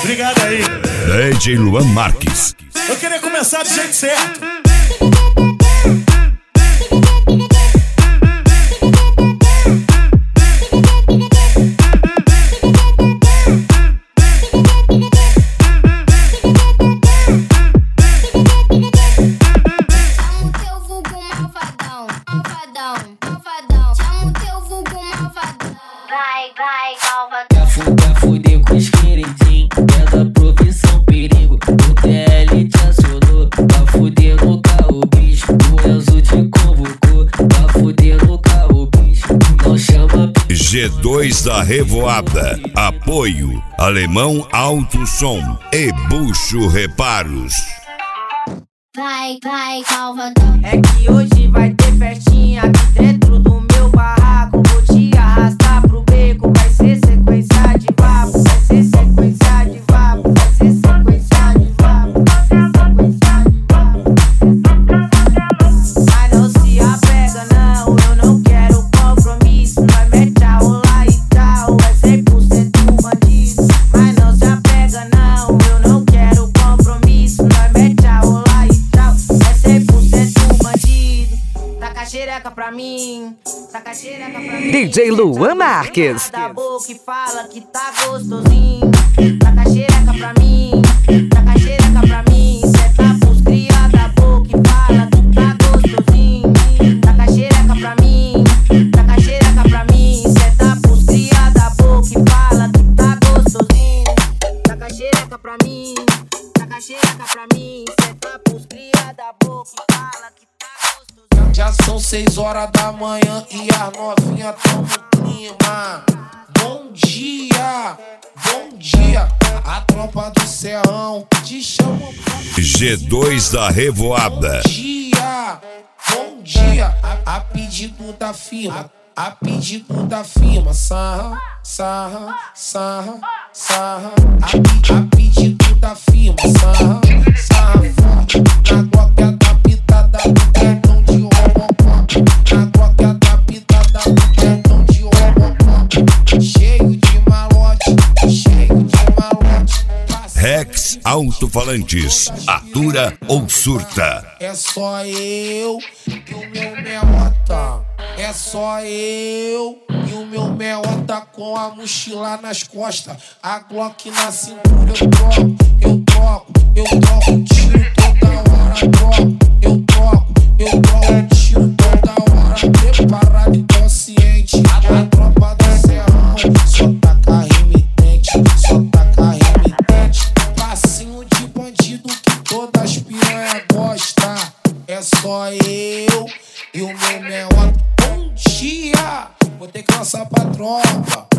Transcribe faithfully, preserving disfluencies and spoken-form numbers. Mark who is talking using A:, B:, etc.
A: Obrigado aí.
B: D J Luan Marques.
A: Eu queria começar do jeito certo.
C: Vai, vai, calma. Quer fuder, fuder com os queridinhos. É da profissão perigo. O T L te acionou. Pra fuder no carro, bicho. O Enzo te convocou. Pra fuder no carro, bicho. Não chama.
B: G dois da Revoada. Apoio Alemão Alto Som e Bucho Reparos.
C: Vai, vai, calma.
D: É que hoje vai ter festinha aqui dentro do meu barraco. Vou te arrastar pro beco. Vai ser sequência de vapo. Vai ser sequência de vapo. Vai ser sequência de vapo. Vai ser sequência de vapo. Mas não se apega não, eu não quero compromisso. Nós mete a rolar e tal, é cem por cento bandido. Mas não se apega não, eu não quero compromisso. Nós mete a rolar e tal, é cem por cento bandido. Taca a xereca pra mim, taca a xereca pra mim.
E: D J Luan Marques.
D: Da boca e fala que tá gostosinho. Taca a xereca pra mim, taca a xereca pra mim. Cê tá pros cria da boca e fala que tá gostosinho. Taca a xereca pra mim, taca a xereca pra mim. Cê tá pros cria da boca e fala que tá gostosinho. Taca a xereca pra mim, taca a xereca pra mim. Cê tá pros cria da boca e fala que tá gostosinho.
F: Já são seis horas da manhã e as novinhas tão no clima. Bom dia, bom dia. A tropa do Serrão te chama pra...
B: G dois da Revoada.
F: Bom dia, bom dia. A, a pedido da firma, a pedido da firma. Sarra, sarra, sarra, sarra. A, pe- a pedido da firma. Sarra, sarra, forte. Na gloca da pitada do cartão de robocop. Na gloca da pitada do cartão de robocop. Cheio de malote, cheio de malote.
B: Rex Alto-Falantes. Atura ou surta?
F: É só eu e o meu meota. É só eu e o meu meota com a mochila nas costas. A Glock na cintura eu troco, eu troco, eu troco tiro toda hora. Troco, eu troco, eu troco tiro toda hora. Preparado e consciente. A tropa do Serrão só taca remitente, só taca remitente. Passinho de bandido que todas piranha gosta. É só eu e o meu meota. Bom dia, vou ter que lançar pra tropa.